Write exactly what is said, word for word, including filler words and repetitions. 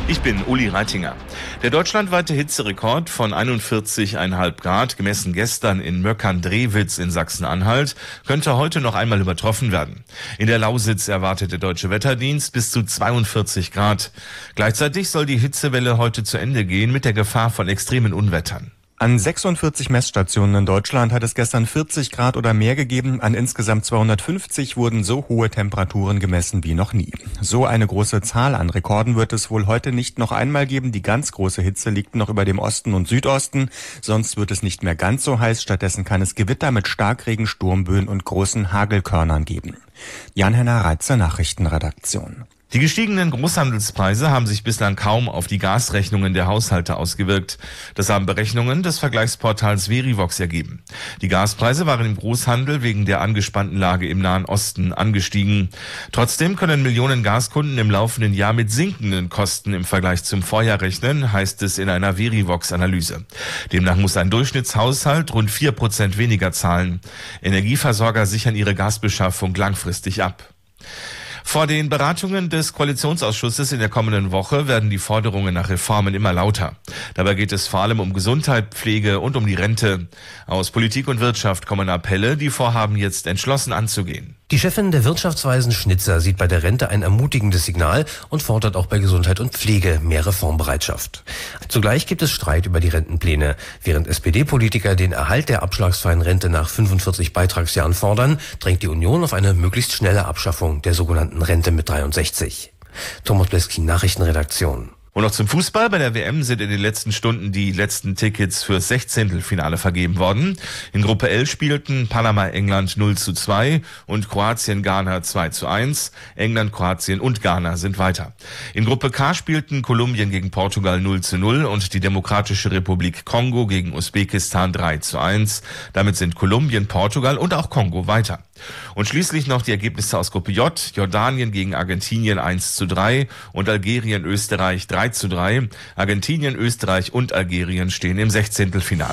Ich bin Uli Reitinger. Der deutschlandweite Hitzerekord von einundvierzig Komma fünf Grad, gemessen gestern in Möckern-Drewitz in Sachsen-Anhalt, könnte heute noch einmal übertroffen werden. In der Lausitz erwartet der Deutsche Wetterdienst bis zu zweiundvierzig Grad. Gleichzeitig soll die Hitzewelle heute zu Ende gehen mit der Gefahr von extremen Unwettern. An sechsundvierzig Messstationen in Deutschland hat es gestern vierzig Grad oder mehr gegeben. An insgesamt zweihundertfünfzig wurden so hohe Temperaturen gemessen wie noch nie. So eine große Zahl an Rekorden wird es wohl heute nicht noch einmal geben. Die ganz große Hitze liegt noch über dem Osten und Südosten. Sonst wird es nicht mehr ganz so heiß. Stattdessen kann es Gewitter mit Starkregen, Sturmböen und großen Hagelkörnern geben. Jan-Henner Reitzer, Nachrichtenredaktion. Die gestiegenen Großhandelspreise haben sich bislang kaum auf die Gasrechnungen der Haushalte ausgewirkt. Das haben Berechnungen des Vergleichsportals Verivox ergeben. Die Gaspreise waren im Großhandel wegen der angespannten Lage im Nahen Osten angestiegen. Trotzdem können Millionen Gaskunden im laufenden Jahr mit sinkenden Kosten im Vergleich zum Vorjahr rechnen, heißt es in einer Verivox-Analyse. Demnach muss ein Durchschnittshaushalt rund vier Prozent weniger zahlen. Energieversorger sichern ihre Gasbeschaffung langfristig ab. Vor den Beratungen des Koalitionsausschusses in der kommenden Woche werden die Forderungen nach Reformen immer lauter. Dabei geht es vor allem um Gesundheit, Pflege und um die Rente. Aus Politik und Wirtschaft kommen Appelle, die Vorhaben jetzt entschlossen anzugehen. Die Chefin der Wirtschaftsweisen Schnitzer sieht bei der Rente ein ermutigendes Signal und fordert auch bei Gesundheit und Pflege mehr Reformbereitschaft. Zugleich gibt es Streit über die Rentenpläne. Während S P D-Politiker den Erhalt der abschlagsfreien Rente nach fünfundvierzig Beitragsjahren fordern, drängt die Union auf eine möglichst schnelle Abschaffung der sogenannten Rente mit dreiundsechzig. Thomas Bleski, Nachrichtenredaktion. Und noch zum Fußball. Bei der W M sind in den letzten Stunden die letzten Tickets fürs Sechzehntelfinale vergeben worden. In Gruppe L spielten Panama England null zu zwei und Kroatien Ghana zwei zu eins. England, Kroatien und Ghana sind weiter. In Gruppe K spielten Kolumbien gegen Portugal null zu null und die Demokratische Republik Kongo gegen Usbekistan drei zu eins. Damit sind Kolumbien, Portugal und auch Kongo weiter. Und schließlich noch die Ergebnisse aus Gruppe J. Jordanien gegen Argentinien eins zu drei und Algerien, Österreich drei zu drei. Argentinien, Österreich und Algerien stehen im Sechzehntelfinale.